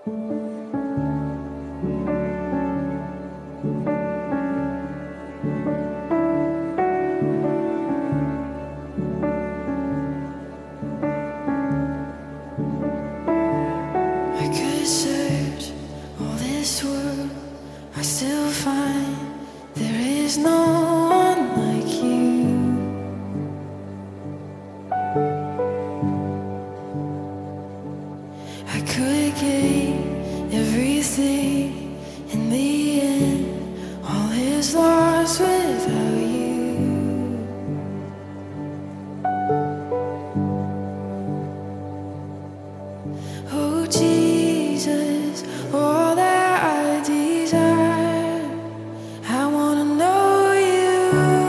I could search all this world, I still find there is no one like you. I could gain everything in the end, all is lost without you. Oh Jesus, all that I desire, I wanna know you,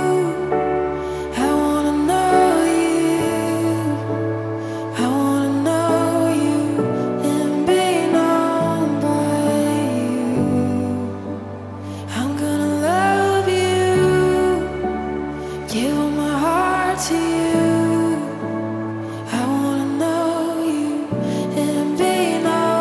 I wanna know you, I wanna know you and be known by you. I'm gonna love you, give all my heart to you. I wanna know you and be known.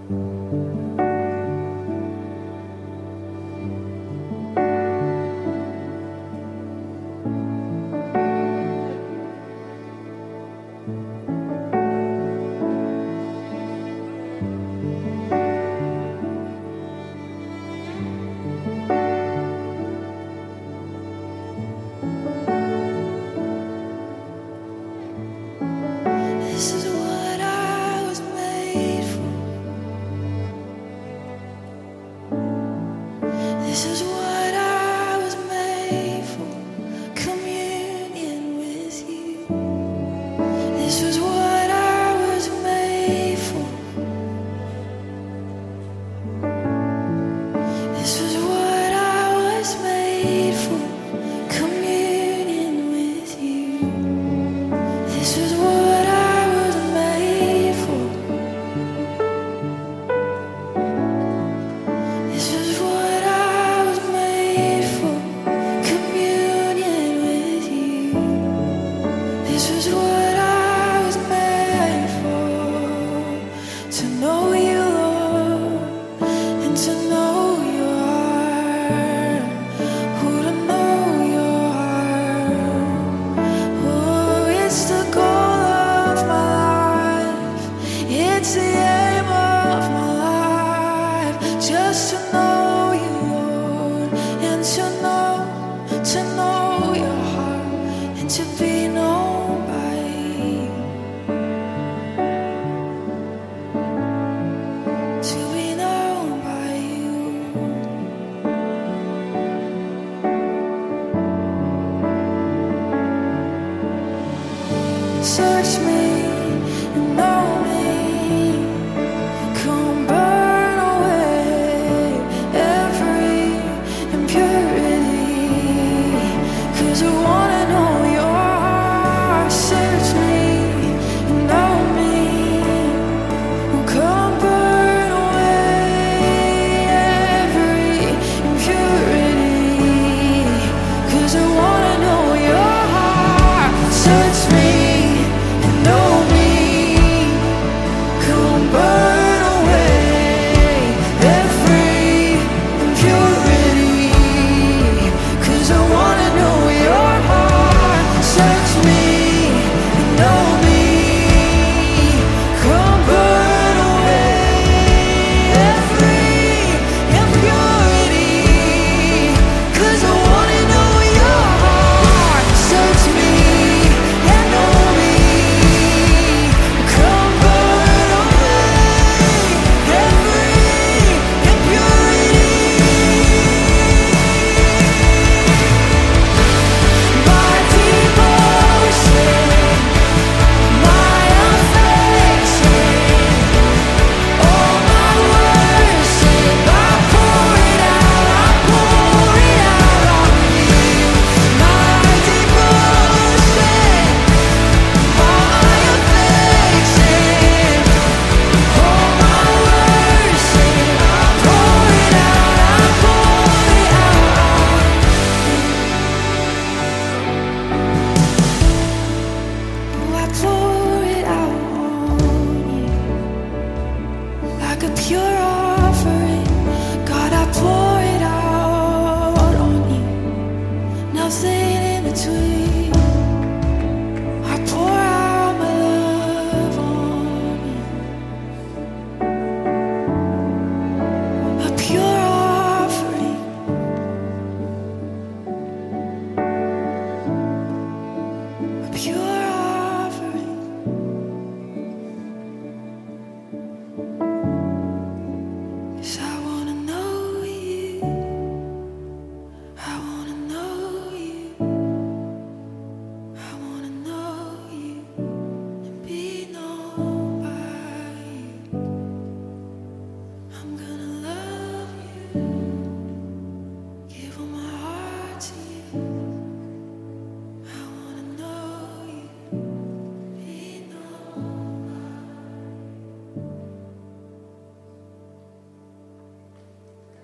This is what I was made for. This is what I was made for. Communion with you. This was what I was made for. This was what I was made for. Communion with you. This was what I was made for. This was what I was made for. Communion with you. This was what I was made for. To know you, Lord, and to know your heart. Oh, to know your heart. Oh, it's the goal of my life. It's the aim of my life. Just to know you, Lord, and to know your heart, and to be known by you. To be known by you. Search me and know me. Come burn away every impurity. 'Cause I wanna know your heart. Search me and know me. Come burn away every impurity. 'Cause I wanna know your heart. Search me and know me. Come burn away every impurity. 'Cause I wanna know your heart. Search me and know me. Come burn away every impurity. 'Cause I wanna know your heart. Search me and know me. Come burn away every impurity. My devotion, my affection, all my worship, I pour it out on you. My devotion, my affection, all my worship, I pour it out on you. Oh, I pour it out on you like a pure